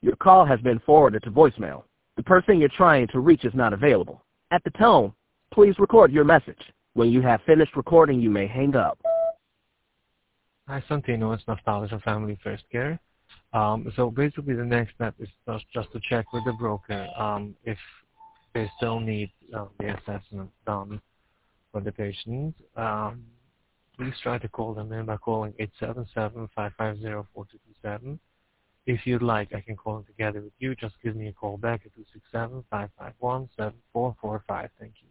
Your call has been forwarded to voicemail. The person you're trying to reach is not available. At the tone, please record your message. When you have finished recording, you may hang up. Hi, Santino. It's Nostalgia Family First Care. So basically, the next step is just to check with the broker if they still need the assessment done for the patient. Please try to call them in by calling 877-550-4227. If you'd like, I can call them together with you. Just give me a call back at 267-551-7445. Thank you.